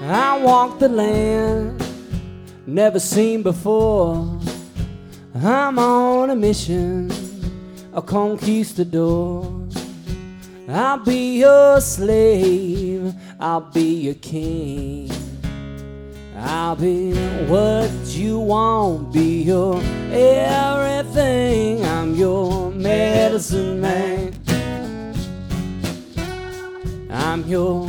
I walk the land never seen before. I'm on a mission, a conquistador. I'll be your slave, I'll be your king. I'll be what you want, be your everything. I'm your medicine man, I'm your